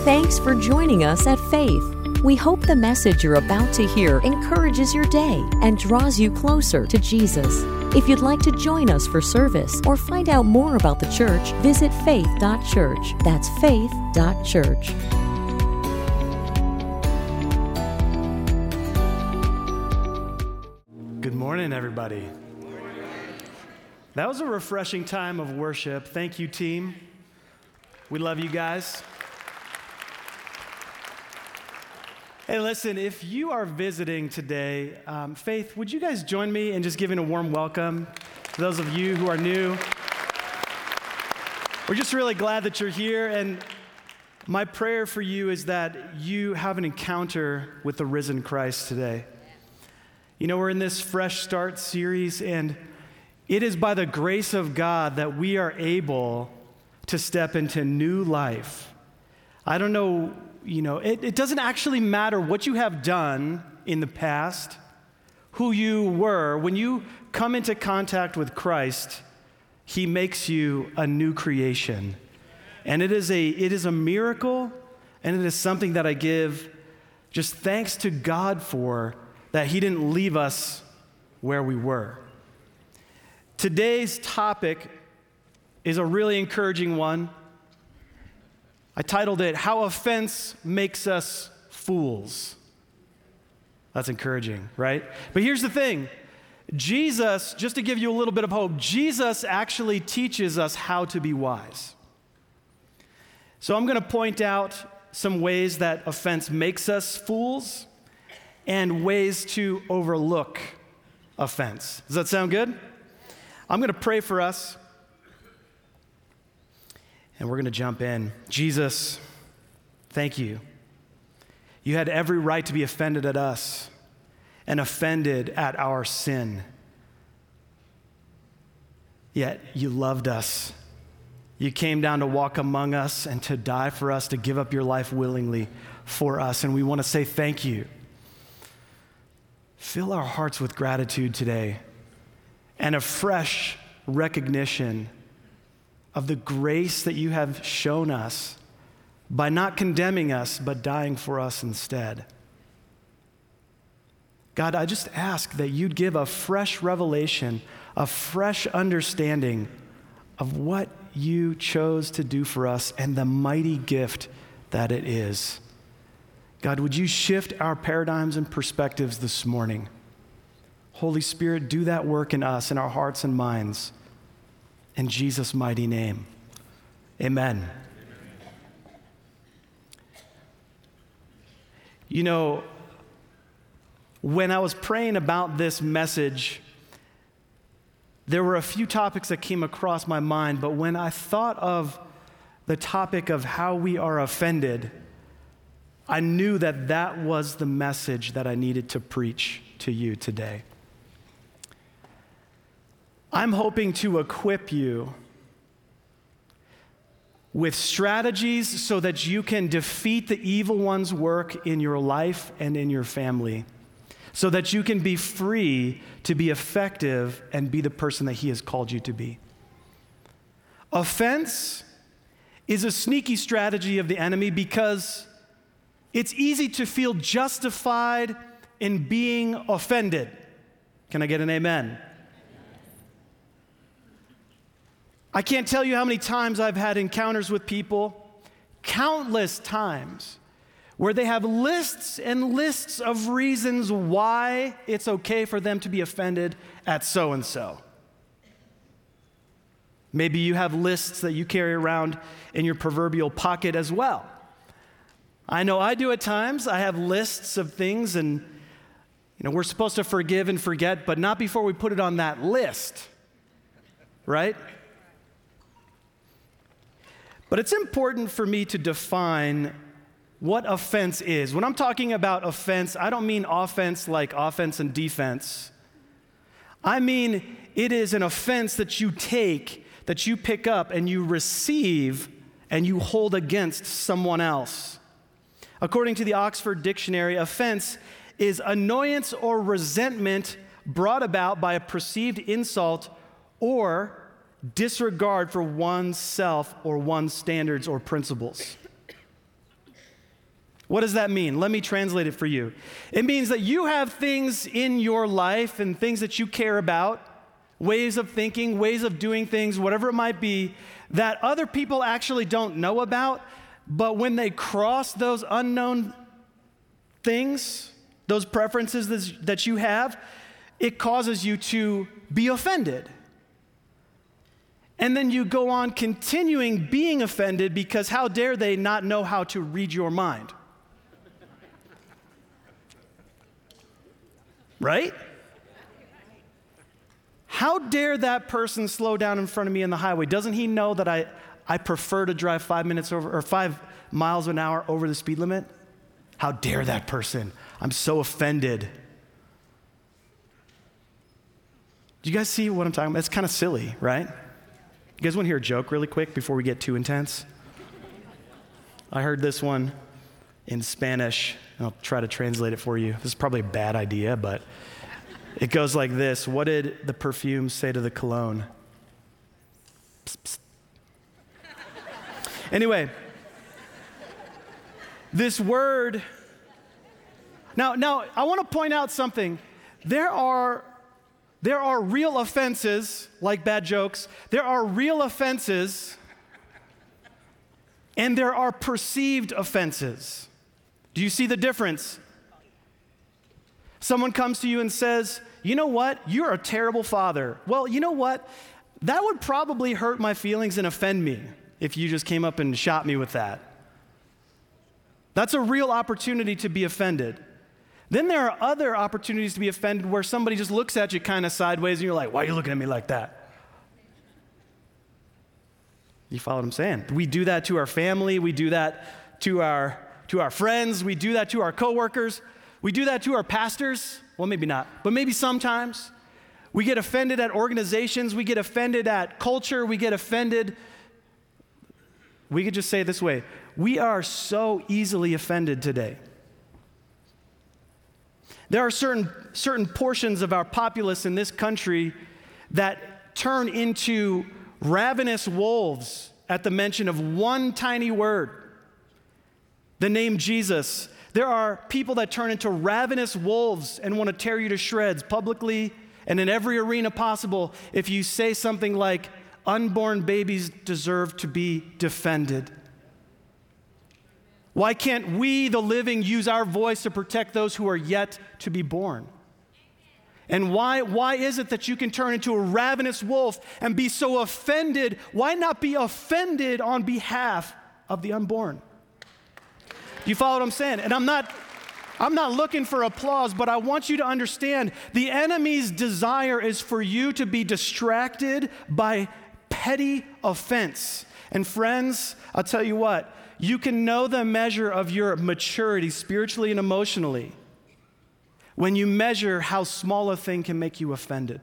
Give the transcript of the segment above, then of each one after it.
Thanks for joining us at Faith. We hope the message you're about to hear encourages your day and draws you closer to Jesus. If you'd like to join us for service or find out more about the church, visit faith.church. That's faith.church. Good morning, everybody. That was a refreshing time of worship. Thank you, team. We love you guys. Hey, listen, if you are visiting today, Faith, would you guys join me in just giving a warm welcome to those of you who are new? We're just really glad that you're here, and my prayer for you is that you have an encounter with the risen Christ today. You know, we're in this Fresh Start series, and it is by the grace of God that we are able to step into new life. I don't know, it doesn't actually matter what you have done in the past, who you were. When you come into contact with Christ, He makes you a new creation. And it is a miracle, and it is something that I give just thanks to God for, that He didn't leave us where we were. Today's topic is a really encouraging one. I titled it, How Offense Makes Us Fools. That's encouraging, right? But here's the thing. Jesus, just to give you a little bit of hope, Jesus actually teaches us how to be wise. So I'm going to point out some ways that offense makes us fools and ways to overlook offense. Does that sound good? I'm going to pray for us. And we're going to jump in. Jesus, thank you. You had every right to be offended at us and offended at our sin. Yet you loved us. You came down to walk among us and to die for us, to give up your life willingly for us. And we want to say thank you. Fill our hearts with gratitude today and a fresh recognition of the grace that you have shown us by not condemning us, but dying for us instead. God, I just ask that you'd give a fresh revelation, a fresh understanding of what you chose to do for us and the mighty gift that it is. God, would you shift our paradigms and perspectives this morning? Holy Spirit, do that work in us, in our hearts and minds. In Jesus' mighty name, amen. You know, when I was praying about this message, there were a few topics that came across my mind, but when I thought of the topic of how we are offended, I knew that that was the message that I needed to preach to you today. I'm hoping to equip you with strategies so that you can defeat the evil one's work in your life and in your family, so that you can be free to be effective and be the person that He has called you to be. Offense is a sneaky strategy of the enemy because it's easy to feel justified in being offended. Can I get an amen? I can't tell you how many times I've had encounters with people, countless times, where they have lists and lists of reasons why it's okay for them to be offended at so-and-so. Maybe you have lists that you carry around in your proverbial pocket as well. I know I do at times. I have lists of things, and we're supposed to forgive and forget, but not before we put it on that list, right? But it's important for me to define what offense is. When I'm talking about offense, I don't mean offense like offense and defense. I mean it is an offense that you take, that you pick up and you receive and you hold against someone else. According to the Oxford Dictionary, offense is annoyance or resentment brought about by a perceived insult or disregard for one's self or one's standards or principles. What does that mean? Let me translate it for you. It means that you have things in your life and things that you care about, ways of thinking, ways of doing things, whatever it might be, that other people actually don't know about, but when they cross those unknown things, those preferences that you have, it causes you to be offended. And then you go on continuing being offended because how dare they not know how to read your mind? Right? How dare that person slow down in front of me on the highway? Doesn't he know that I prefer to drive 5 miles an hour over the speed limit? How dare that person? I'm so offended. Do you guys see what I'm talking about? It's kind of silly, right? You guys want to hear a joke really quick before we get too intense? I heard this one in Spanish, and I'll try to translate it for you. This is probably a bad idea, but it goes like this. What did the perfume say to the cologne? Psst, psst. Anyway, this word. Now, I want to point out something. There are real offenses, like bad jokes. There are real offenses, and there are perceived offenses. Do you see the difference? Someone comes to you and says, you know what? You're a terrible father. Well, you know what? That would probably hurt my feelings and offend me if you just came up and shot me with that. That's a real opportunity to be offended. Then there are other opportunities to be offended where somebody just looks at you kind of sideways and you're like, why are you looking at me like that? You follow what I'm saying? We do that to our family. We do that to our friends. We do that to our coworkers. We do that to our pastors. Well, maybe not, but maybe sometimes. We get offended at organizations. We get offended at culture. We get offended. We could just say it this way. We are so easily offended today. There are certain portions of our populace in this country that turn into ravenous wolves at the mention of one tiny word, the name Jesus. There are people that turn into ravenous wolves and want to tear you to shreds publicly and in every arena possible if you say something like, unborn babies deserve to be defended. Why can't we, the living, use our voice to protect those who are yet to be born? And why is it that you can turn into a ravenous wolf and be so offended? Why not be offended on behalf of the unborn? You follow what I'm saying? And I'm not looking for applause, but I want you to understand the enemy's desire is for you to be distracted by petty offense. And friends, I'll tell you what, you can know the measure of your maturity spiritually and emotionally when you measure how small a thing can make you offended.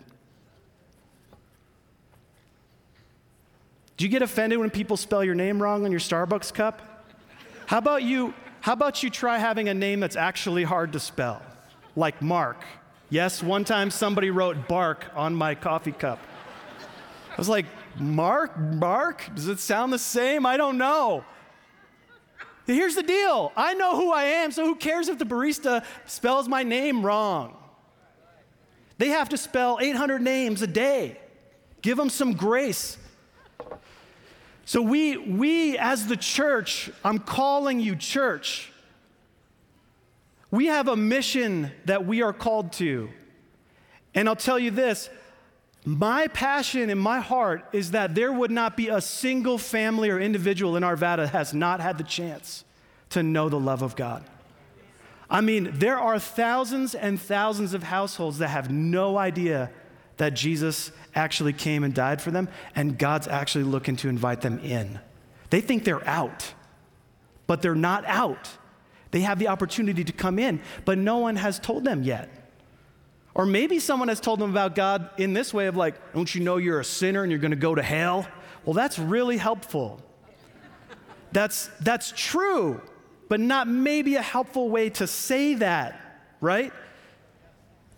Do you get offended when people spell your name wrong on your Starbucks cup? How about you try having a name that's actually hard to spell, like Mark? Yes, one time somebody wrote bark on my coffee cup. I was like, Mark? Does it sound the same? I don't know. Here's the deal. I know who I am, so who cares if the barista spells my name wrong? They have to spell 800 names a day. Give them some grace. So we as the church, I'm calling you church, we have a mission that we are called to. And I'll tell you this, my passion in my heart is that there would not be a single family or individual in Arvada that has not had the chance to know the love of God. I mean, there are thousands and thousands of households that have no idea that Jesus actually came and died for them, and God's actually looking to invite them in. They think they're out, but they're not out. They have the opportunity to come in, but no one has told them yet. Or maybe someone has told them about God in this way of like, don't you know you're a sinner and you're going to go to hell? Well, that's really helpful. That's true, but not maybe a helpful way to say that, right?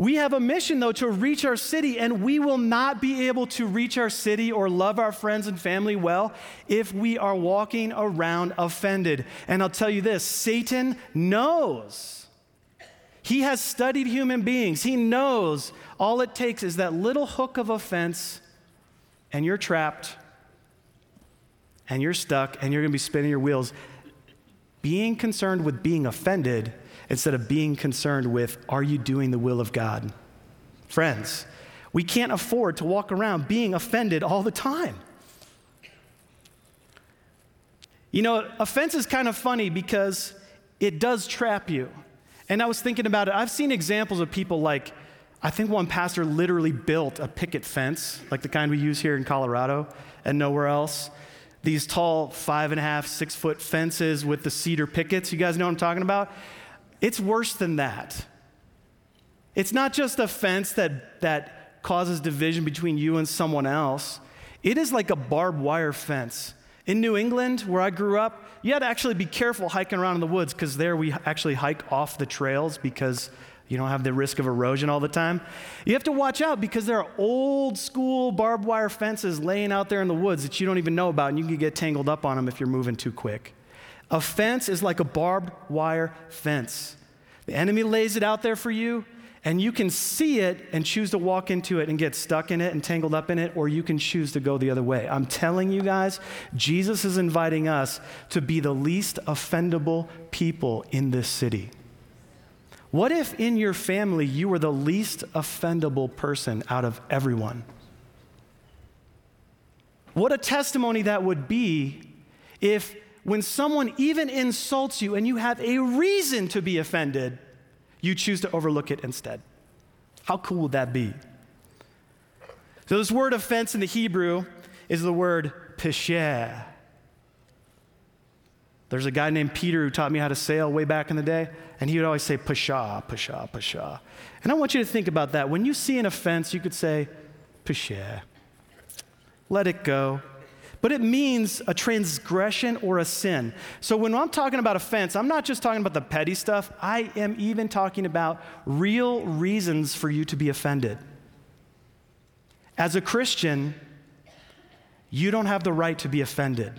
We have a mission, though, to reach our city, and we will not be able to reach our city or love our friends and family well if we are walking around offended. And I'll tell you this, Satan knows. He has studied human beings. He knows all it takes is that little hook of offense, and you're trapped, and you're stuck, and you're going to be spinning your wheels, being concerned with being offended instead of being concerned with, are you doing the will of God? Friends, we can't afford to walk around being offended all the time. You know, offense is kind of funny because it does trap you. And I was thinking about it. I've seen examples of people like, I think one pastor literally built a picket fence, like the kind we use here in Colorado and nowhere else. These tall 5.5, 6 foot fences with the cedar pickets. You guys know what I'm talking about? It's worse than that. It's not just a fence that causes division between you and someone else. It is like a barbed wire fence. In New England, where I grew up, you had to actually be careful hiking around in the woods because there we actually hike off the trails because you don't have the risk of erosion all the time. You have to watch out because there are old school barbed wire fences laying out there in the woods that you don't even know about, and you can get tangled up on them if you're moving too quick. A fence is like a barbed wire fence. The enemy lays it out there for you, and you can see it and choose to walk into it and get stuck in it and tangled up in it, or you can choose to go the other way. I'm telling you guys, Jesus is inviting us to be the least offendable people in this city. What if in your family you were the least offendable person out of everyone? What a testimony that would be if when someone even insults you and you have a reason to be offended, you choose to overlook it instead. How cool would that be? So this word offense in the Hebrew is the word pesher. There's a guy named Peter who taught me how to sail way back in the day, and he would always say pesha, pesha, pesha. And I want you to think about that. When you see an offense, you could say pesher. Let it go. But it means a transgression or a sin. So when I'm talking about offense, I'm not just talking about the petty stuff. I am even talking about real reasons for you to be offended. As a Christian, you don't have the right to be offended.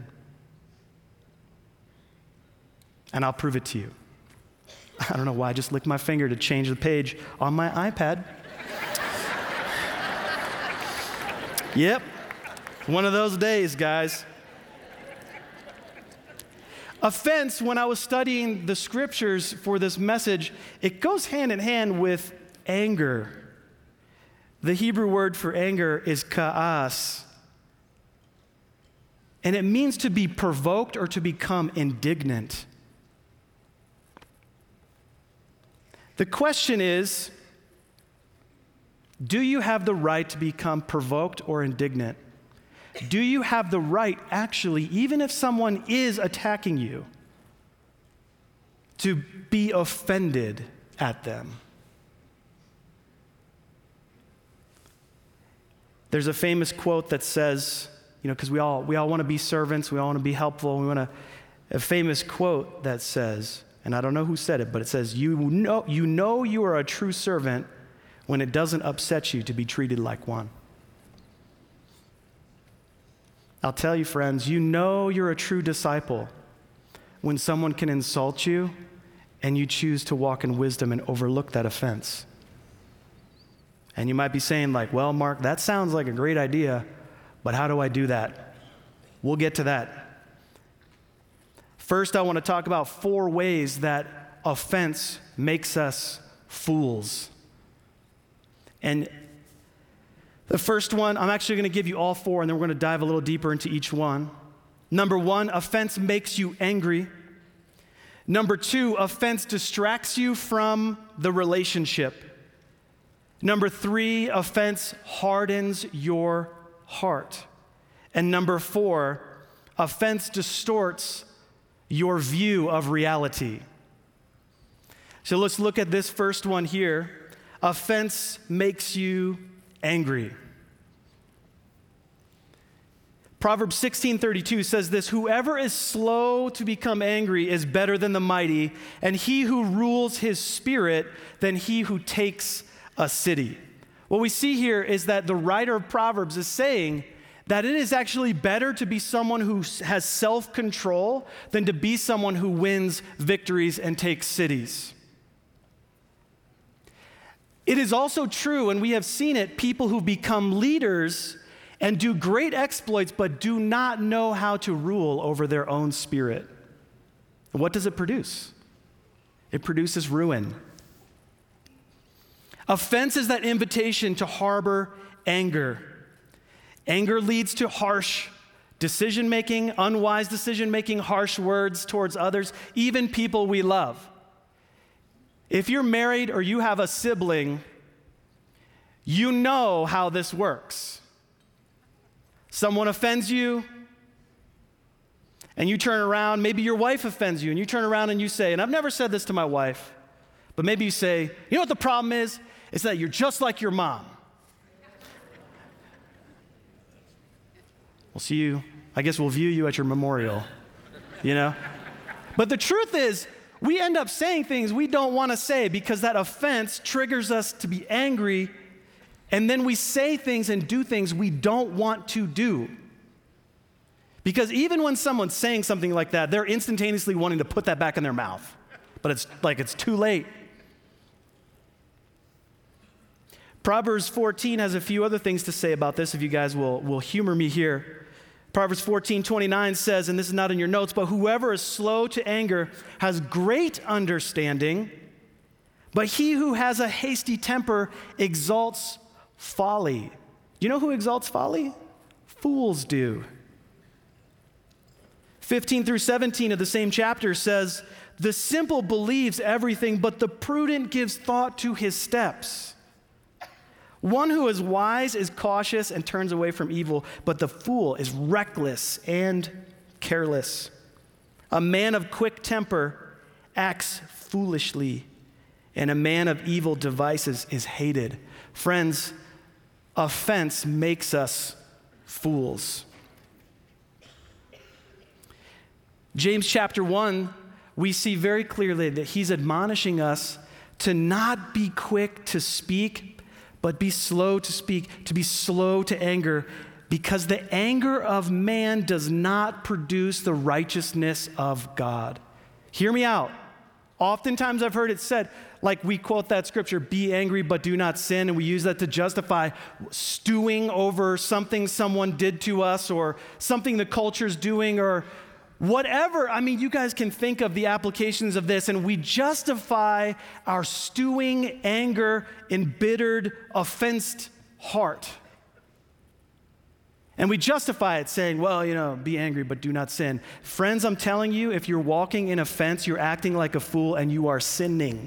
And I'll prove it to you. I don't know why I just licked my finger to change the page on my iPad. Yep. One of those days, guys. Offense, when I was studying the scriptures for this message, it goes hand in hand with anger. The Hebrew word for anger is ka'as. And it means to be provoked or to become indignant. The question is, do you have the right to become provoked or indignant? Do you have the right, actually, even if someone is attacking you, to be offended at them? There's a famous quote that says, because we all want to be servants, we all want to be helpful, a famous quote that says, and I don't know who said it, but it says, you know you are a true servant when it doesn't upset you to be treated like one. I'll tell you, friends, you know you're a true disciple when someone can insult you and you choose to walk in wisdom and overlook that offense. And you might be saying like, well, Mark, that sounds like a great idea, but how do I do that? We'll get to that. First, I want to talk about 4 ways that offense makes us fools. And the first one, I'm actually going to give you all 4, and then we're going to dive a little deeper into each one. Number 1, offense makes you angry. Number 2, offense distracts you from the relationship. Number 3, offense hardens your heart. And number 4, offense distorts your view of reality. So let's look at this first one here. Offense makes you angry. Proverbs 16:32 says this, whoever is slow to become angry is better than the mighty, and he who rules his spirit than he who takes a city. What we see here is that the writer of Proverbs is saying that it is actually better to be someone who has self-control than to be someone who wins victories and takes cities. It is also true, and we have seen it, people who become leaders and do great exploits but do not know how to rule over their own spirit. And what does it produce? It produces ruin. Offense is that invitation to harbor anger. Anger leads to harsh decision-making, unwise decision-making, harsh words towards others, even people we love. If you're married or you have a sibling, you know how this works. Someone offends you, and you turn around. Maybe your wife offends you, and you turn around and you say, and I've never said this to my wife, but maybe you say, you know what the problem is? It's that you're just like your mom. We'll see you. I guess we'll view you at your memorial, you know? But the truth is, we end up saying things we don't want to say because that offense triggers us to be angry, and then we say things and do things we don't want to do. Because even when someone's saying something like that, they're instantaneously wanting to put that back in their mouth. But it's too late. Proverbs 14 has a few other things to say about this, if you guys will humor me here. Proverbs 14:29 says, and this is not in your notes, but whoever is slow to anger has great understanding, but he who has a hasty temper exalts folly. Do you know who exalts folly? Fools do. 15 through 17 of the same chapter says, the simple believes everything, but the prudent gives thought to his steps. One who is wise is cautious and turns away from evil, but the fool is reckless and careless. A man of quick temper acts foolishly, and a man of evil devices is hated. Friends, offense makes us fools. James chapter 1, we see very clearly that he's admonishing us to not be quick to speak, but be slow to speak, to be slow to anger, because the anger of man does not produce the righteousness of God. Hear me out. Oftentimes I've heard it said, like we quote that scripture, be angry but do not sin, and we use that to justify stewing over something someone did to us or something the culture's doing or whatever. I mean, you guys can think of the applications of this, and we justify our stewing, anger, embittered, offensed heart. And we justify it saying, well, be angry, but do not sin. Friends, I'm telling you, if you're walking in offense, you're acting like a fool and you are sinning.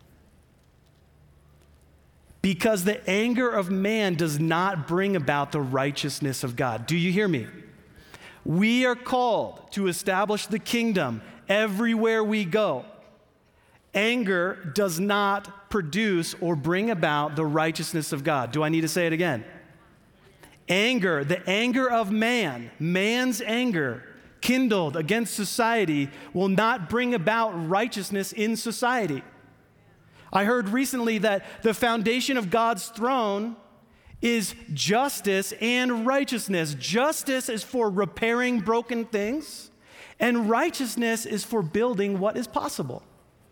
Because the anger of man does not bring about the righteousness of God. Do you hear me? We are called to establish the kingdom everywhere we go. Anger does not produce or bring about the righteousness of God. Do I need to say it again? Anger, the anger of man, man's anger kindled against society will not bring about righteousness in society. I heard recently that the foundation of God's throne is justice and righteousness. Justice is for repairing broken things, and righteousness is for building what is possible.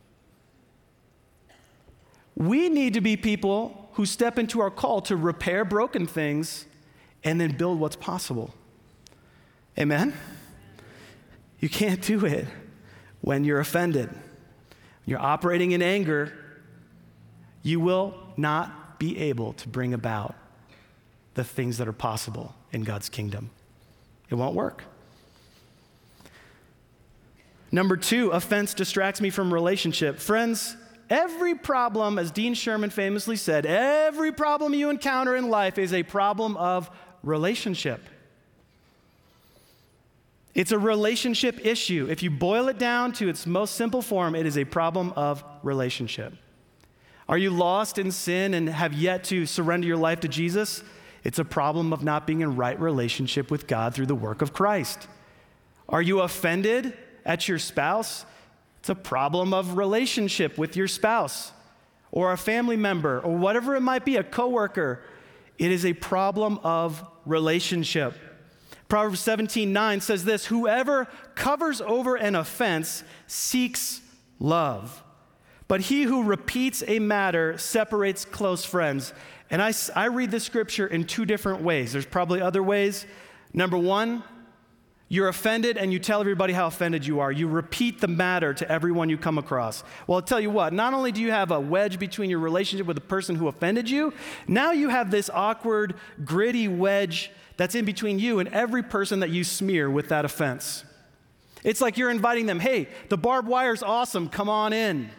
We need to be people who step into our call to repair broken things and then build what's possible. Amen? You can't do it when you're offended. When you're operating in anger, you will not be able to bring about the things that are possible in God's kingdom. It won't work. Number 2, offense distracts me from relationship. Friends, every problem, as Dean Sherman famously said, every problem you encounter in life is a problem of relationship. It's a relationship issue. If you boil it down to its most simple form, it is a problem of relationship. Are you lost in sin and have yet to surrender your life to Jesus? It's a problem of not being in right relationship with God through the work of Christ. Are you offended at your spouse? It's a problem of relationship with your spouse. or a family member or whatever it might be, a coworker. It is a problem of relationship. Proverbs 17:9 says this, "Whoever covers over an offense seeks love, but he who repeats a matter separates close friends." And I read this scripture in two different ways. There's probably other ways. Number one, you're offended and you tell everybody how offended you are. You repeat the matter to everyone you come across. Well, I'll tell you what, not only do you have a wedge between your relationship with the person who offended you, now you have this awkward, gritty wedge that's in between you and every person that you smear with that offense. It's like you're inviting them, "Hey, the barbed wire's awesome, come on in."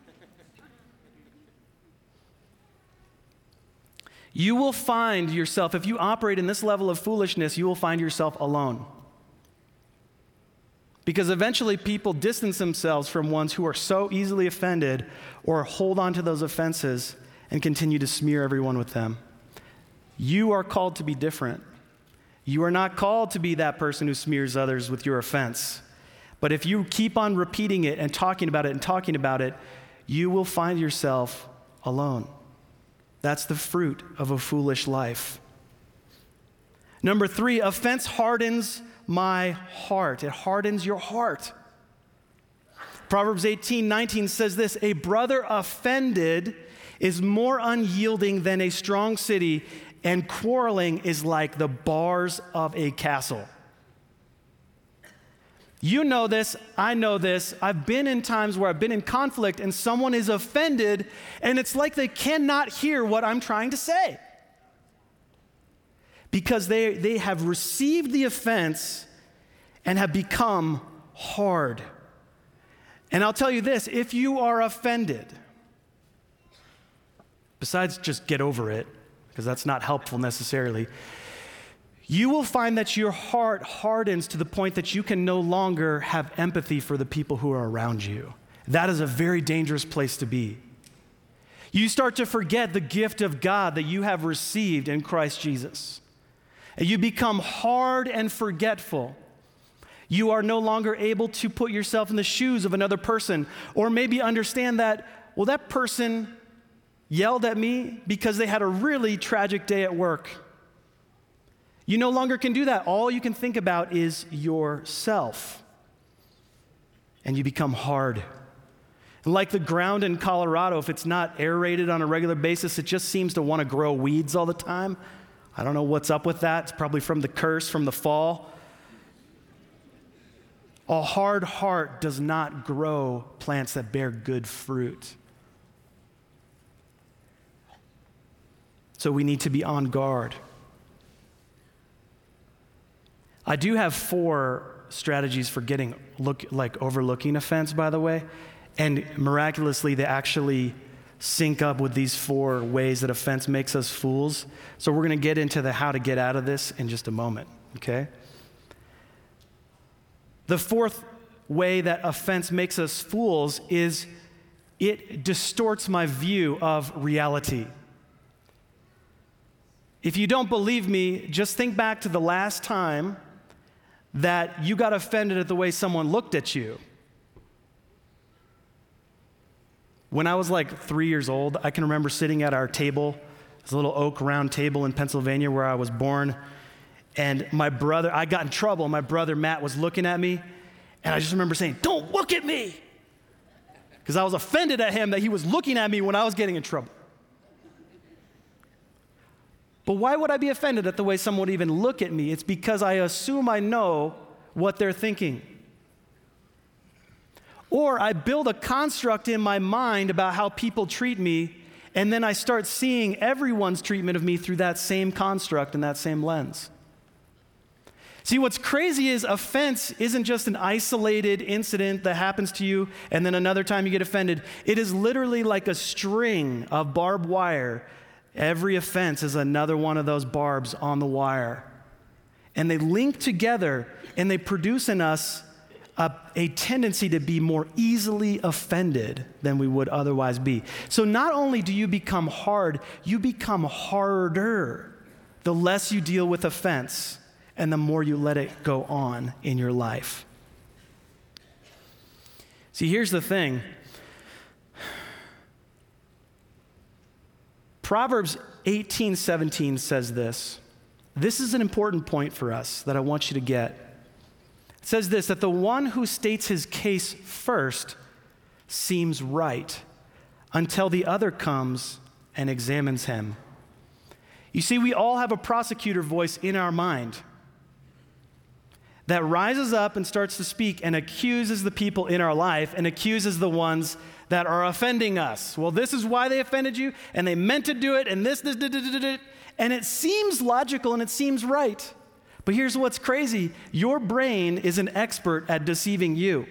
You will find yourself, if you operate in this level of foolishness, you will find yourself alone. Because eventually people distance themselves from ones who are so easily offended or hold on to those offenses and continue to smear everyone with them. You are called to be different. You are not called to be that person who smears others with your offense. But if you keep on repeating it and talking about it, you will find yourself alone. That's the fruit of a foolish life. Number 3, offense hardens my heart. It hardens your heart. Proverbs 18:19 says this, "A brother offended is more unyielding than a strong city, and quarreling is like the bars of a castle." You know this, I know this. I've been in times where I've been in conflict and someone is offended and it's like they cannot hear what I'm trying to say. Because they have received the offense and have become hard. And I'll tell you this, if you are offended, besides just get over it, because that's not helpful necessarily, you will find that your heart hardens to the point that you can no longer have empathy for the people who are around you. That is a very dangerous place to be. You start to forget the gift of God that you have received in Christ Jesus. And you become hard and forgetful. You are no longer able to put yourself in the shoes of another person, or maybe understand that, well, that person yelled at me because they had a really tragic day at work. You no longer can do that. All you can think about is yourself. And you become hard. And like the ground in Colorado, if it's not aerated on a regular basis, it just seems to want to grow weeds all the time. I don't know what's up with that. It's probably from the curse, from the fall. A hard heart does not grow plants that bear good fruit. So we need to be on guard. I do have 4 strategies for overlooking offense, by the way, and miraculously they actually sync up with these 4 ways that offense makes us fools. So we're going to get into the how to get out of this in just a moment, okay? The 4th way that offense makes us fools is it distorts my view of reality. If you don't believe me, just think back to the last time that you got offended at the way someone looked at you. When I was like 3 years old, I can remember sitting at our table, this little oak round table in Pennsylvania where I was born, and I got in trouble. My brother Matt was looking at me, and I just remember saying, "Don't look at me!" Because I was offended at him that he was looking at me when I was getting in trouble. But why would I be offended at the way someone would even look at me? It's because I assume I know what they're thinking. Or I build a construct in my mind about how people treat me, and then I start seeing everyone's treatment of me through that same construct and that same lens. See, what's crazy is offense isn't just an isolated incident that happens to you and then another time you get offended. It is literally like a string of barbed wire. Every offense is another one of those barbs on the wire. And they link together and they produce in us a tendency to be more easily offended than we would otherwise be. So not only do you become hard, you become harder the less you deal with offense and the more you let it go on in your life. See, here's the thing. Proverbs 18:17 says this. This is an important point for us that I want you to get. It says this, that the one who states his case first seems right until the other comes and examines him. You see, we all have a prosecutor voice in our mind that rises up and starts to speak and accuses the people in our life and accuses the ones that are offending us. Well, this is why they offended you, and they meant to do it, and this, and it seems logical and it seems right. But here's what's crazy. Your brain is an expert at deceiving you.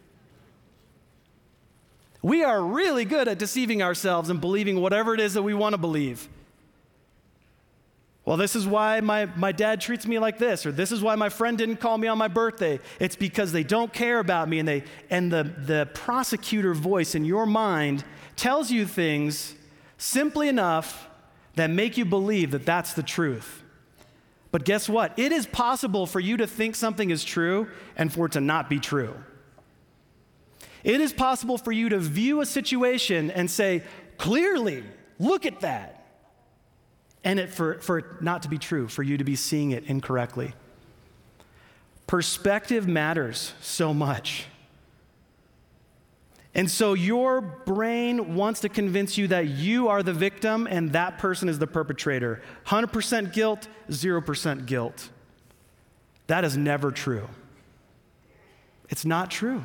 We are really good at deceiving ourselves and believing whatever it is that we want to believe. Well, this is why my dad treats me like this, or this is why my friend didn't call me on my birthday. It's because they don't care about me, and the prosecutor voice in your mind tells you things simply enough that make you believe that that's the truth. But guess what? It is possible for you to think something is true and for it to not be true. It is possible for you to view a situation and say, clearly, look at that. And for it not to be true, for you to be seeing it incorrectly. Perspective matters so much. And so your brain wants to convince you that you are the victim and that person is the perpetrator. 100% guilt, 0% guilt. That is never true. It's not true.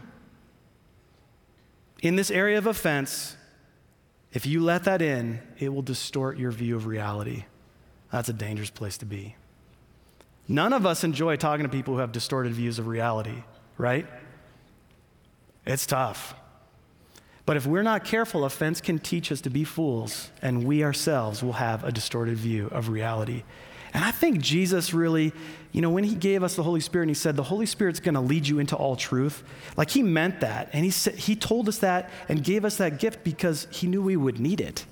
In this area of offense, if you let that in, it will distort your view of reality. That's a dangerous place to be. None of us enjoy talking to people who have distorted views of reality, right? It's tough. But if we're not careful, offense can teach us to be fools, and we ourselves will have a distorted view of reality. And I think Jesus really, when he gave us the Holy Spirit and he said, the Holy Spirit's going to lead you into all truth, like he meant that. And he told us that and gave us that gift because he knew we would need it.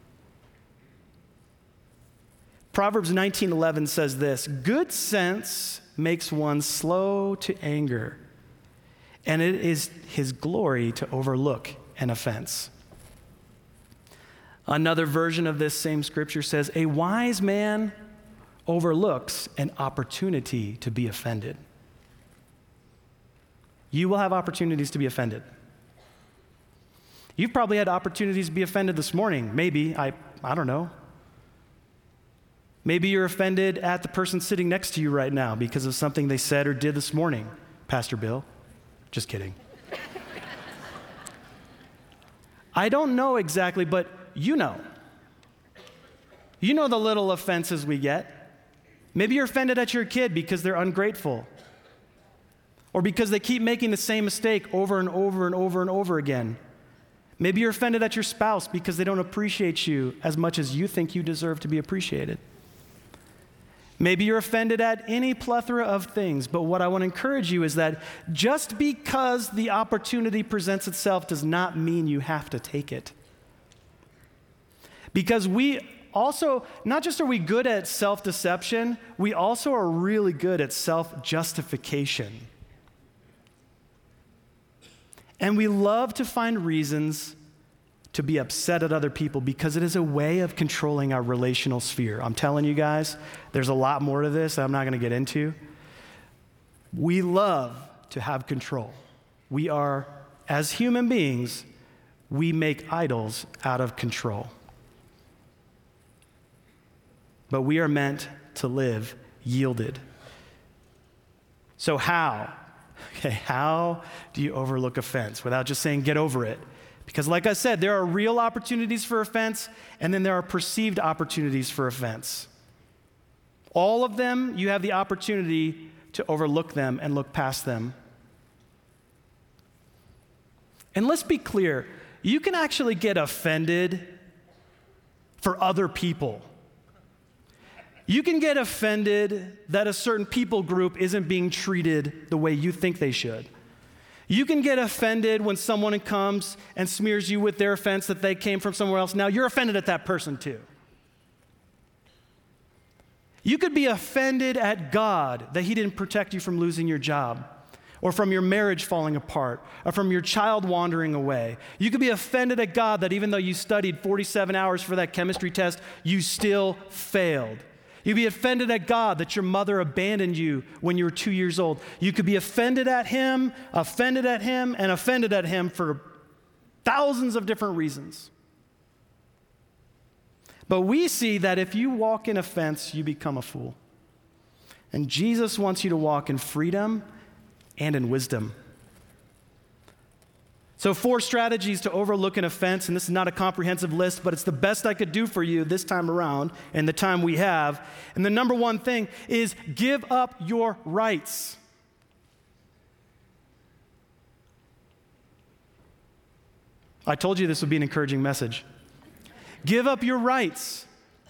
Proverbs 19:11 says this, good sense makes one slow to anger, and it is his glory to overlook an offense. Another version of this same scripture says, a wise man overlooks an opportunity to be offended. You will have opportunities to be offended. You've probably had opportunities to be offended this morning. Maybe, I don't know. Maybe you're offended at the person sitting next to you right now because of something they said or did this morning. Pastor Bill, just kidding. I don't know exactly, but you know. You know the little offenses we get. Maybe you're offended at your kid because they're ungrateful, or because they keep making the same mistake over and over and over and over again. Maybe you're offended at your spouse because they don't appreciate you as much as you think you deserve to be appreciated. Maybe you're offended at any plethora of things, but what I want to encourage you is that just because the opportunity presents itself does not mean you have to take it. Because we also, not just are we good at self-deception, we also are really good at self-justification. And we love to find reasons to be upset at other people because it is a way of controlling our relational sphere. I'm telling you guys, there's a lot more to this that I'm not going to get into. We love to have control. We are, as human beings, we make idols out of control. But we are meant to live yielded. So how? Okay, how do you overlook offense without just saying get over it? Because like I said, there are real opportunities for offense, and then there are perceived opportunities for offense. All of them, you have the opportunity to overlook them and look past them. And let's be clear, you can actually get offended for other people. You can get offended that a certain people group isn't being treated the way you think they should. You can get offended when someone comes and smears you with their offense that they came from somewhere else. Now you're offended at that person too. You could be offended at God that he didn't protect you from losing your job. or from your marriage falling apart, or from your child wandering away. You could be offended at God that even though you studied 47 hours for that chemistry test, you still failed. You'd be offended at God that your mother abandoned you when you were 2 years old. You could be offended at him, and offended at him for thousands of different reasons. But we see that if you walk in offense, you become a fool. And Jesus wants you to walk in freedom and in wisdom. So 4 strategies to overlook an offense, and this is not a comprehensive list, but it's the best I could do for you this time around and the time we have. And the number one thing is give up your rights. I told you this would be an encouraging message. Give up your rights.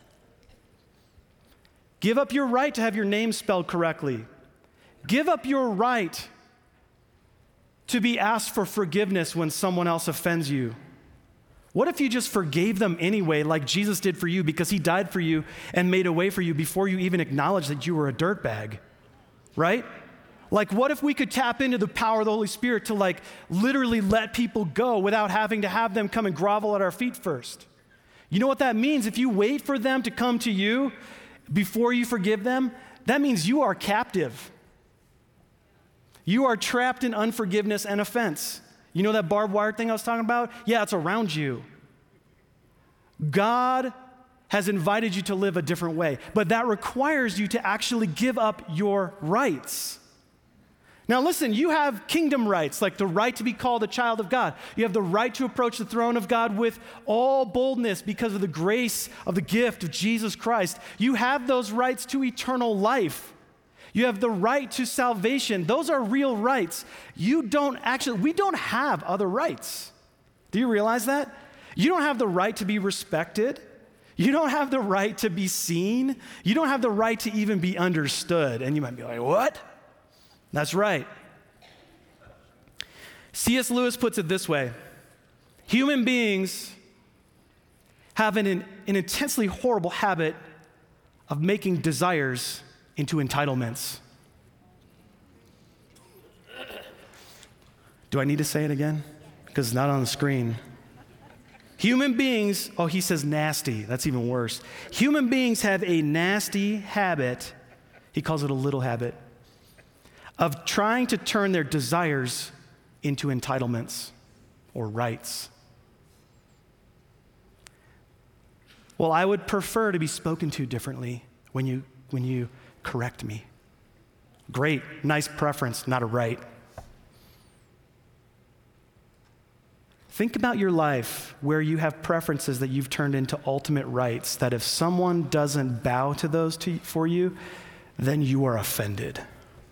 Give up your right to have your name spelled correctly. Give up your right to be asked for forgiveness when someone else offends you. What if you just forgave them anyway, like Jesus did for you, because he died for you and made a way for you before you even acknowledged that you were a dirtbag, right? Like, what if we could tap into the power of the Holy Spirit to literally let people go without having to have them come and grovel at our feet first? You know what that means? If you wait for them to come to you before you forgive them, that means you are captive. You are trapped in unforgiveness and offense. You know that barbed wire thing I was talking about? Yeah, it's around you. God has invited you to live a different way, but that requires you to actually give up your rights. Now listen, you have kingdom rights, like the right to be called a child of God. You have the right to approach the throne of God with all boldness because of the grace of the gift of Jesus Christ. You have those rights to eternal life. You have the right to salvation. Those are real rights. We don't have other rights. Do you realize that? You don't have the right to be respected. You don't have the right to be seen. You don't have the right to even be understood. And you might be like, what? That's right. C.S. Lewis puts it this way. Human beings have an intensely horrible habit of making desires into entitlements. Do I need to say it again? Because it's not on the screen. Human beings, he says nasty. That's even worse. Human beings have a nasty habit, he calls it a little habit, of trying to turn their desires into entitlements or rights. Well, I would prefer to be spoken to differently when you correct me. Great, nice preference, not a right. Think about your life where you have preferences that you've turned into ultimate rights, that if someone doesn't bow to those for you, then you are offended.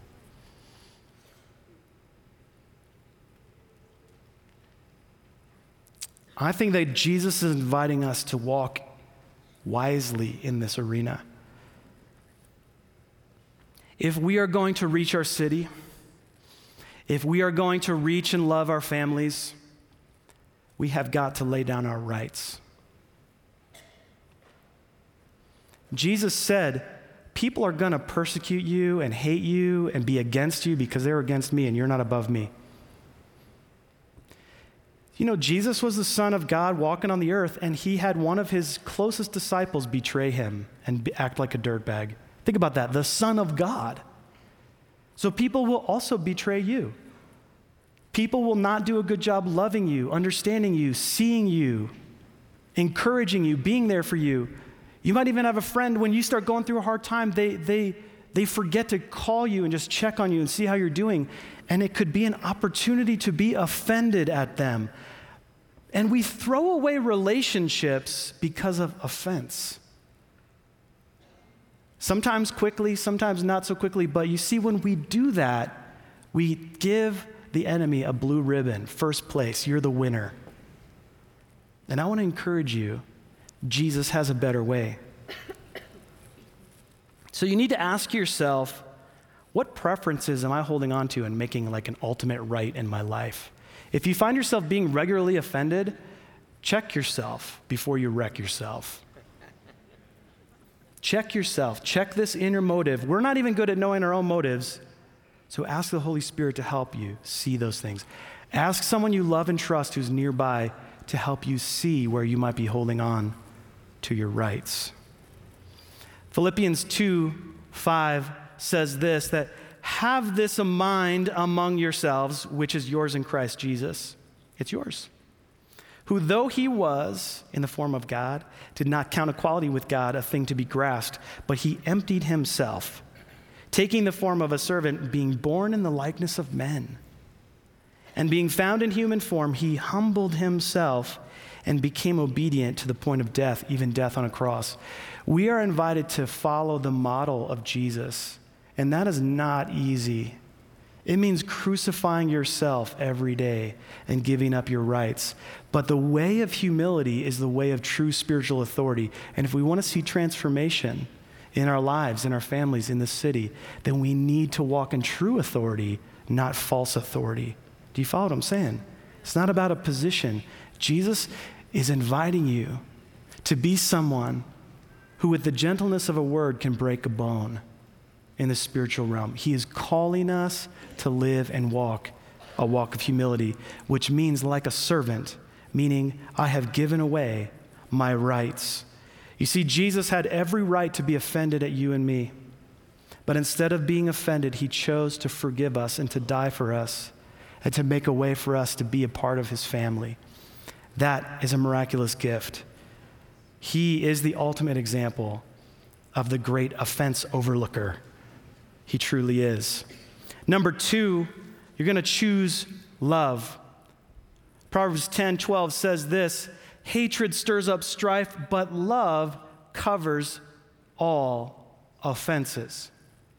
I think that Jesus is inviting us to walk wisely in this arena. If we are going to reach our city, if we are going to reach and love our families, we have got to lay down our rights. Jesus said, people are going to persecute you and hate you and be against you because they're against me and you're not above me. You know, Jesus was the Son of God walking on the earth, and he had one of his closest disciples betray him and act like a dirtbag. Think about that, the Son of God. So people will also betray you. People will not do a good job loving you, understanding you, seeing you, encouraging you, being there for you. You might even have a friend, when you start going through a hard time, they forget to call you and just check on you and see how you're doing. And it could be an opportunity to be offended at them. And we throw away relationships because of offense. Sometimes quickly, sometimes not so quickly, but you see, when we do that, we give the enemy a blue ribbon. First place, you're the winner. And I want to encourage you, Jesus has a better way. So you need to ask yourself, what preferences am I holding on to and making like an ultimate right in my life? If you find yourself being regularly offended, check yourself before you wreck yourself. Check yourself. Check this inner motive. We're not even good at knowing our own motives. So ask the Holy Spirit to help you see those things. Ask someone you love and trust who's nearby to help you see where you might be holding on to your rights. Philippians 2:5 says this, that have this a mind among yourselves, which is yours in Christ Jesus. It's yours. Who, though he was in the form of God, did not count equality with God a thing to be grasped, but he emptied himself, taking the form of a servant, being born in the likeness of men. And being found in human form, he humbled himself and became obedient to the point of death, even death on a cross. We are invited to follow the model of Jesus, and that is not easy. It means crucifying yourself every day and giving up your rights. But the way of humility is the way of true spiritual authority. And if we want to see transformation in our lives, in our families, in the city, then we need to walk in true authority, not false authority. Do you follow what I'm saying? It's not about a position. Jesus is inviting you to be someone who with the gentleness of a word can break a bone in the spiritual realm. He is calling us to live and walk a walk of humility, which means like a servant, meaning I have given away my rights. You see, Jesus had every right to be offended at you and me, but instead of being offended, he chose to forgive us and to die for us and to make a way for us to be a part of his family. That is a miraculous gift. He is the ultimate example of the great offense overlooker. He truly is. Number 2, you're going to choose love. Proverbs 10:12 says this, hatred stirs up strife, but love covers all offenses.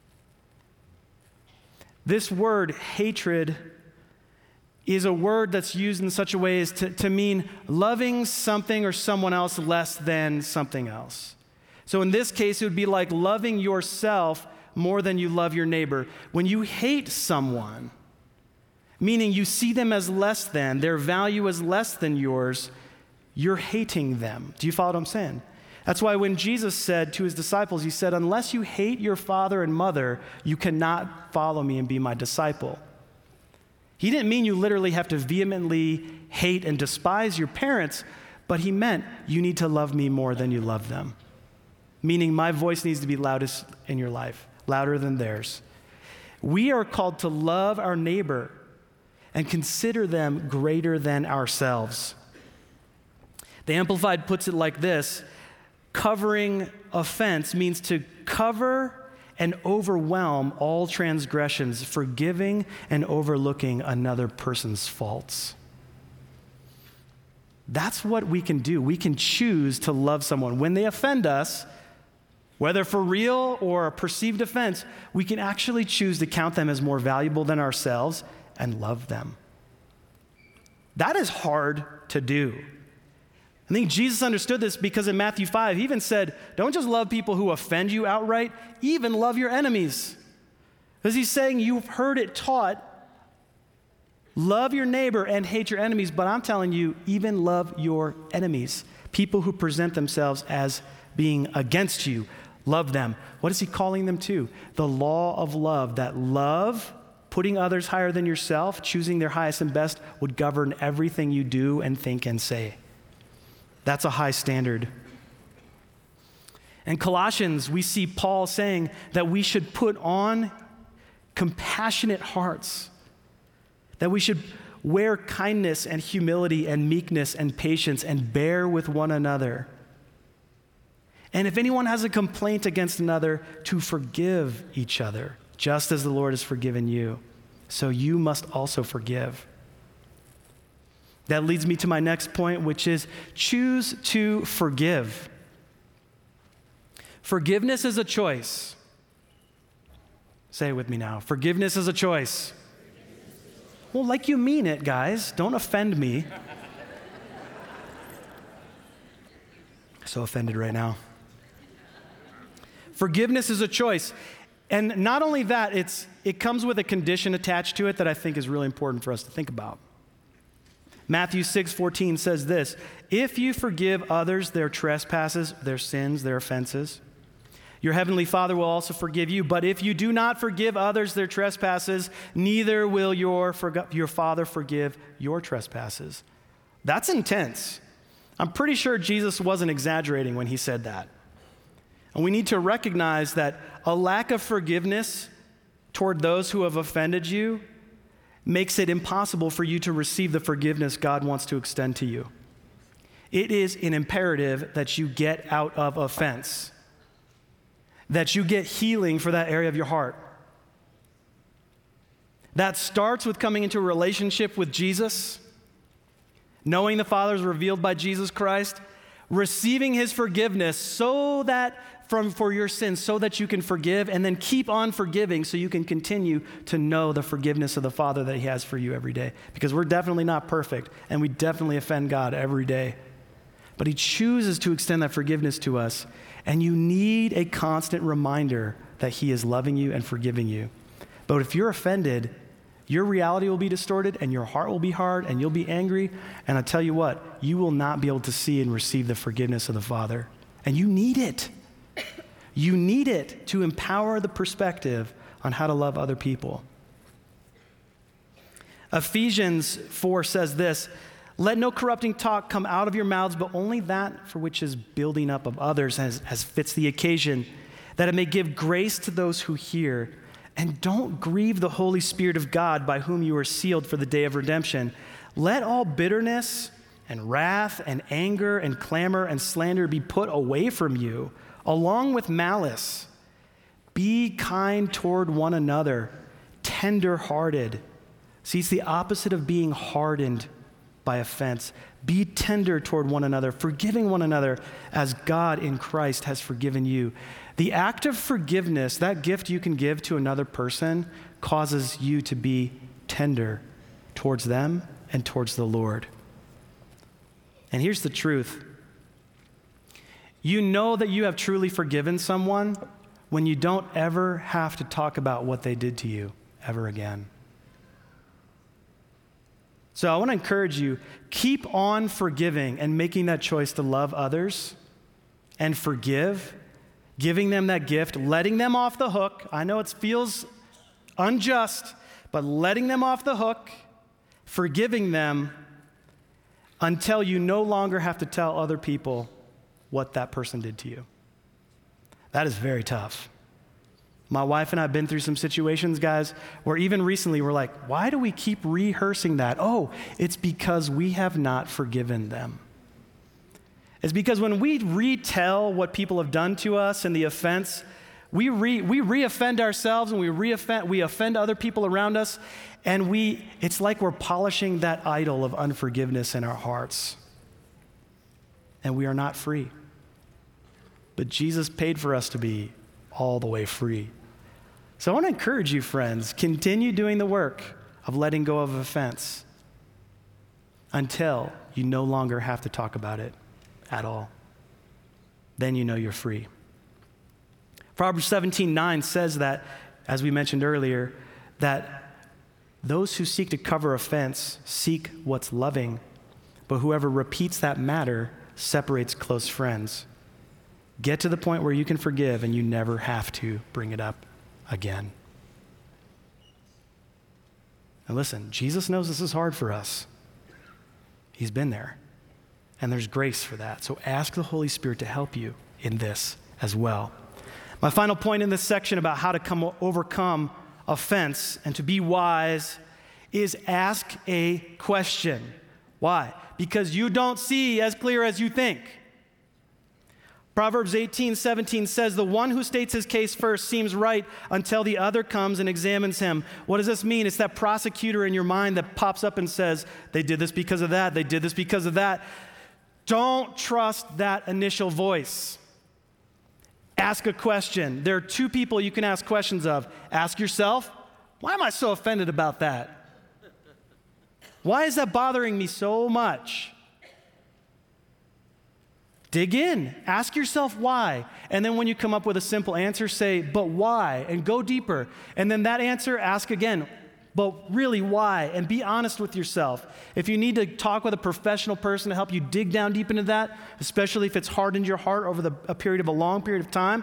This word hatred is a word that's used in such a way as to mean loving something or someone else less than something else. So in this case, it would be like loving yourself more than you love your neighbor. When you hate someone, meaning you see them as less than, their value is less than yours, you're hating them. Do you follow what I'm saying? That's why when Jesus said to his disciples, he said, unless you hate your father and mother, you cannot follow me and be my disciple. He didn't mean you literally have to vehemently hate and despise your parents, but he meant you need to love me more than you love them. Meaning my voice needs to be loudest in your life, louder than theirs. We are called to love our neighbor and consider them greater than ourselves. The Amplified puts it like this: covering offense means to cover and overwhelm all transgressions, forgiving and overlooking another person's faults. That's what we can do. We can choose to love someone. When they offend us, whether for real or a perceived offense, we can actually choose to count them as more valuable than ourselves and love them. That is hard to do. I think Jesus understood this because in Matthew 5, he even said, don't just love people who offend you outright, even love your enemies. Because he's saying, you've heard it taught, love your neighbor and hate your enemies, but I'm telling you, even love your enemies. People who present themselves as being against you, love them. What is he calling them to? The law of love, that love, putting others higher than yourself, choosing their highest and best, would govern everything you do and think and say. That's a high standard. In Colossians, we see Paul saying that we should put on compassionate hearts, that we should wear kindness and humility and meekness and patience and bear with one another. And if anyone has a complaint against another, to forgive each other, just as the Lord has forgiven you. So you must also forgive. That leads me to my next point, which is choose to forgive. Forgiveness is a choice. Say it with me now. Forgiveness is a choice. Well, like you mean it, guys. Don't offend me. So offended right now. Forgiveness is a choice. And not only that, it comes with a condition attached to it that I think is really important for us to think about. Matthew 6:14 says this: if you forgive others their trespasses, their sins, their offenses, Your heavenly Father will also forgive you. But if you do not forgive others their trespasses, neither will your Father forgive your trespasses. That's intense. I'm pretty sure Jesus wasn't exaggerating when he said that. And we need to recognize that a lack of forgiveness toward those who have offended you makes it impossible for you to receive the forgiveness God wants to extend to you. It is an imperative that you get out of offense, that you get healing for that area of your heart. That starts with coming into a relationship with Jesus, knowing the Father is revealed by Jesus Christ, receiving his forgiveness for your sins so that you can forgive, and then keep on forgiving so you can continue to know the forgiveness of the Father that he has for you every day. Because we're definitely not perfect, and we definitely offend God every day. But he chooses to extend that forgiveness to us, and you need a constant reminder that he is loving you and forgiving you. But if you're offended, your reality will be distorted, and your heart will be hard, and you'll be angry, and I tell you what, you will not be able to see and receive the forgiveness of the Father. And you need it. You need it to empower the perspective on how to love other people. Ephesians 4 says this, "Let no corrupting talk come out of your mouths, but only that for which is building up of others as fits the occasion, that it may give grace to those who hear. And don't grieve the Holy Spirit of God, by whom you are sealed for the day of redemption. Let all bitterness and wrath and anger and clamor and slander be put away from you, along with malice. Be kind toward one another, tender-hearted." See, it's the opposite of being hardened by offense. Be tender toward one another, forgiving one another as God in Christ has forgiven you. The act of forgiveness, that gift you can give to another person, causes you to be tender towards them and towards the Lord. And here's the truth. You know that you have truly forgiven someone when you don't ever have to talk about what they did to you ever again. So I want to encourage you, keep on forgiving and making that choice to love others and forgive, giving them that gift, letting them off the hook. I know it feels unjust, but letting them off the hook, forgiving them until you no longer have to tell other people what that person did to you. That is very tough. My wife and I have been through some situations, guys, where even recently we're like, why do we keep rehearsing that? Oh, it's because we have not forgiven them. It's because when we retell what people have done to us and the offense, we re-offend ourselves and we offend other people around us, and it's like we're polishing that idol of unforgiveness in our hearts. And we are not free. But Jesus paid for us to be all the way free. So I want to encourage you, friends, continue doing the work of letting go of offense until you no longer have to talk about it at all. Then you know you're free. Proverbs 17:9 says that, as we mentioned earlier, that those who seek to cover offense seek what's loving, but whoever repeats that matter separates close friends. Get to the point where you can forgive and you never have to bring it up again. And listen, Jesus knows this is hard for us. He's been there. And there's grace for that. So ask the Holy Spirit to help you in this as well. My final point in this section about how to overcome offense and to be wise is ask a question. Why? Because you don't see as clear as you think. Proverbs 18:17 says, "The one who states his case first seems right until the other comes and examines him." What does this mean? It's that prosecutor in your mind that pops up and says, they did this because of that, they did this because of that. Don't trust that initial voice. Ask a question. There are two people you can ask questions of. Ask yourself, why am I so offended about that? Why is that bothering me so much? Dig in. Ask yourself why. And then when you come up with a simple answer, say, but why? And go deeper. And then that answer, ask again, but really why? And be honest with yourself. If you need to talk with a professional person to help you dig down deep into that, especially if it's hardened your heart over a long period of time,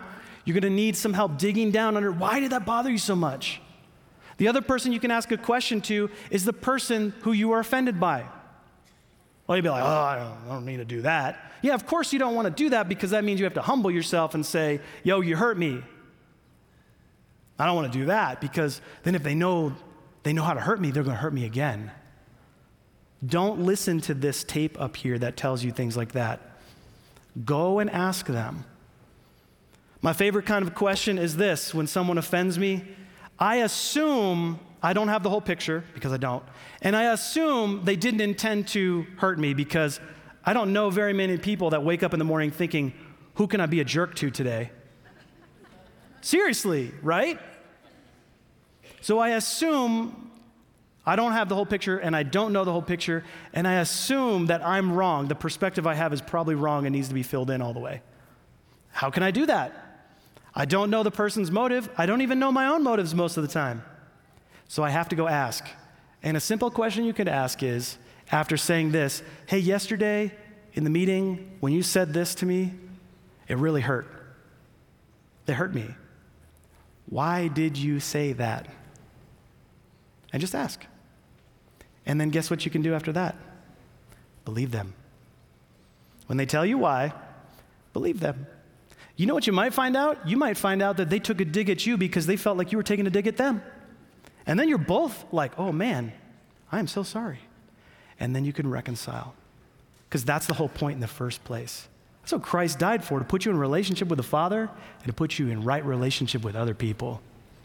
You're going to need some help digging down under why did that bother you so much? The other person you can ask a question to is the person who you are offended by. Well, you'd be like, oh, I don't need to do that. Yeah, of course you don't want to do that because that means you have to humble yourself and say, yo, you hurt me. I don't want to do that because then if they know how to hurt me, they're going to hurt me again. Don't listen to this tape up here that tells you things like that. Go and ask them. My favorite kind of question is this: when someone offends me, I assume I don't have the whole picture, because I don't, and I assume they didn't intend to hurt me because I don't know very many people that wake up in the morning thinking, who can I be a jerk to today? Seriously, right? So I assume I don't have the whole picture and I don't know the whole picture, and I assume that I'm wrong. The perspective I have is probably wrong and needs to be filled in all the way. How can I do that? I don't know the person's motive. I don't even know my own motives most of the time. So I have to go ask. And a simple question you could ask is, after saying this, hey, yesterday in the meeting, when you said this to me, it really hurt. It hurt me. Why did you say that? And just ask. And then guess what you can do after that? Believe them. When they tell you why, believe them. You know what you might find out? You might find out that they took a dig at you because they felt like you were taking a dig at them. And then you're both like, oh man, I am so sorry. And then you can reconcile. Because that's the whole point in the first place. That's what Christ died for, to put you in relationship with the Father and to put you in right relationship with other people.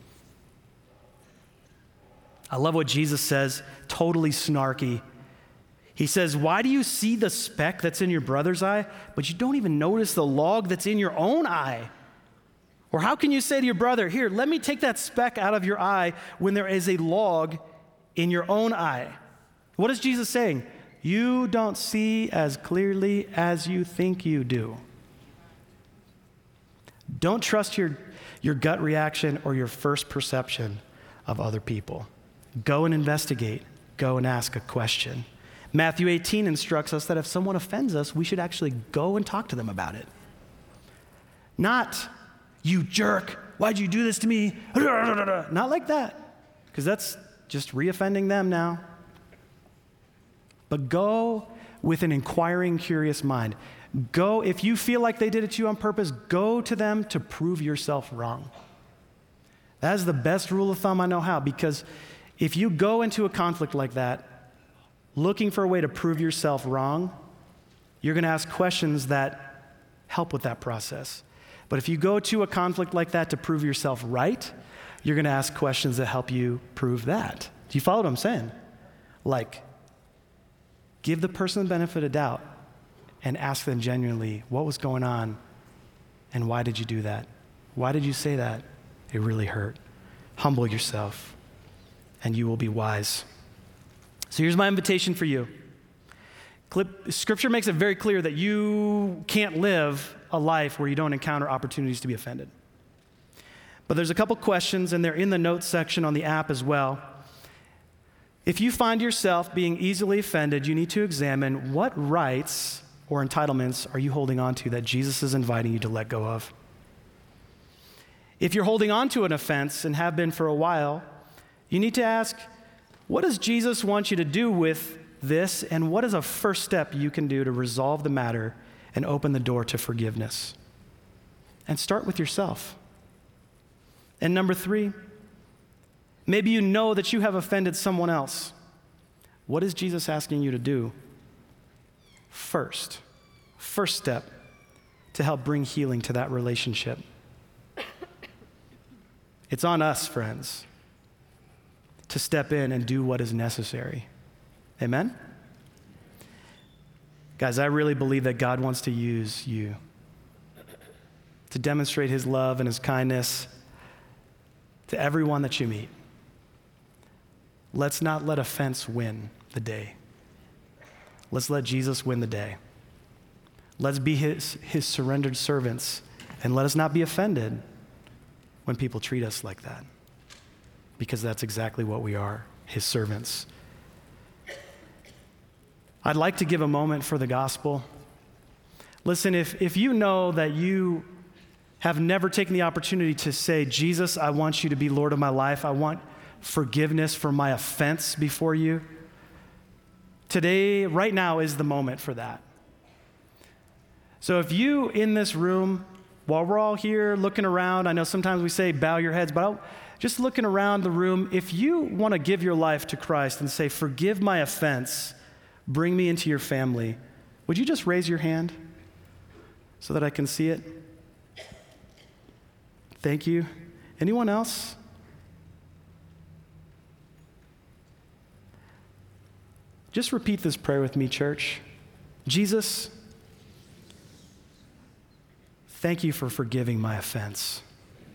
I love what Jesus says, totally snarky. He says, why do you see the speck that's in your brother's eye, but you don't even notice the log that's in your own eye? Or how can you say to your brother, here, let me take that speck out of your eye when there is a log in your own eye? What is Jesus saying? You don't see as clearly as you think you do. Don't trust your gut reaction or your first perception of other people. Go and investigate. Go and ask a question. Matthew 18 instructs us that if someone offends us, we should actually go and talk to them about it. Not, you jerk, why'd you do this to me? Not like that, because that's just re-offending them now. But go with an inquiring, curious mind. Go, if you feel like they did it to you on purpose, go to them to prove yourself wrong. That is the best rule of thumb I know how, because if you go into a conflict like that, looking for a way to prove yourself wrong, you're going to ask questions that help with that process. But if you go to a conflict like that to prove yourself right, you're going to ask questions that help you prove that. Do you follow what I'm saying? Like, give the person the benefit of doubt and ask them genuinely, what was going on and why did you do that? Why did you say that? It really hurt. Humble yourself and you will be wise. So here's my invitation for you. Scripture makes it very clear that you can't live a life where you don't encounter opportunities to be offended. But there's a couple questions, and they're in the notes section on the app as well. If you find yourself being easily offended, you need to examine what rights or entitlements are you holding on to that Jesus is inviting you to let go of. If you're holding on to an offense and have been for a while, you need to ask, what does Jesus want you to do with this, and what is a first step you can do to resolve the matter and open the door to forgiveness? And start with yourself. And number 3, maybe you know that you have offended someone else. What is Jesus asking you to do? First step to help bring healing to that relationship. It's on us, friends, to step in and do what is necessary. Amen? Guys, I really believe that God wants to use you to demonstrate his love and his kindness to everyone that you meet. Let's not let offense win the day. Let's let Jesus win the day. Let's be his surrendered servants, and let us not be offended when people treat us like that, because that's exactly what we are, his servants. I'd like to give a moment for the gospel. Listen, if you know that you have never taken the opportunity to say, Jesus, I want you to be Lord of my life. I want forgiveness for my offense before you. Today, right now, is the moment for that. So if you in this room, while we're all here looking around, I know sometimes we say bow your heads, but just looking around the room, if you want to give your life to Christ and say, forgive my offense, bring me into your family, would you just raise your hand so that I can see it? Thank you. Anyone else? Just repeat this prayer with me, church. Jesus, thank you for forgiving my offense.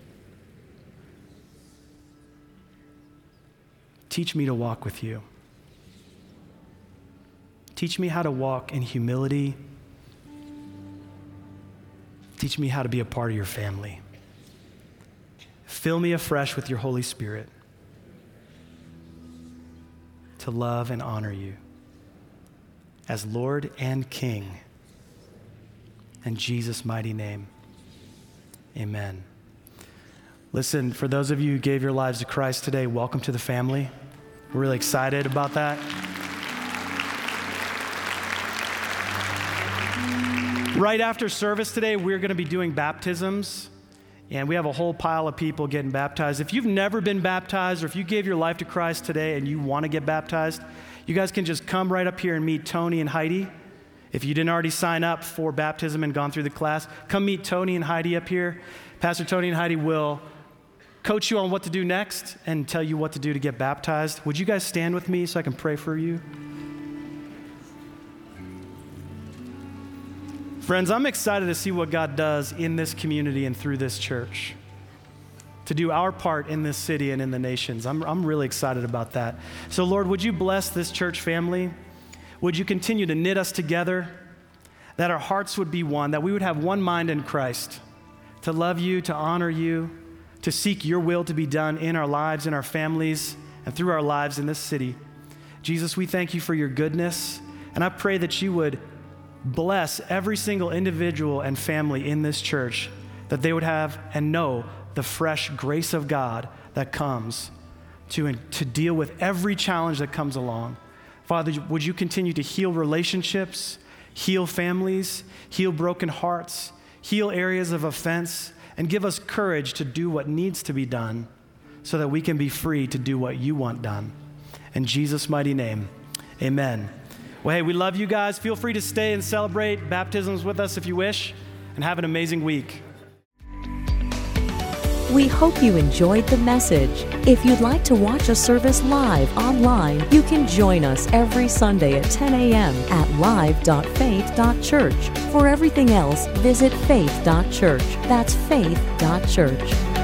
Teach me to walk with you. Teach me how to walk in humility. Teach me how to be a part of your family. Fill me afresh with your Holy Spirit to love and honor you as Lord and King. In Jesus' mighty name, amen. Listen, for those of you who gave your lives to Christ today, welcome to the family. We're really excited about that. Right after service today, we're going to be doing baptisms, and we have a whole pile of people getting baptized. If you've never been baptized, or if you gave your life to Christ today and you want to get baptized, you guys can just come right up here and meet Tony and Heidi. If you didn't already sign up for baptism and gone through the class, come meet Tony and Heidi up here. Pastor Tony and Heidi will coach you on what to do next and tell you what to do to get baptized. Would you guys stand with me so I can pray for you? Friends, I'm excited to see what God does in this community and through this church, to do our part in this city and in the nations. I'm really excited about that. So Lord, would you bless this church family? Would you continue to knit us together, that our hearts would be one, that we would have one mind in Christ, to love you, to honor you, to seek your will to be done in our lives, in our families, and through our lives in this city. Jesus, we thank you for your goodness, and I pray that you would bless every single individual and family in this church, that they would have and know the fresh grace of God that comes to deal with every challenge that comes along. Father, would you continue to heal relationships, heal families, heal broken hearts, heal areas of offense, and give us courage to do what needs to be done so that we can be free to do what you want done. In Jesus' mighty name, amen. Well, hey, we love you guys. Feel free to stay and celebrate baptisms with us if you wish, and have an amazing week. We hope you enjoyed the message. If you'd like to watch a service live online, you can join us every Sunday at 10 a.m. at live.faith.church. For everything else, visit faith.church. That's faith.church.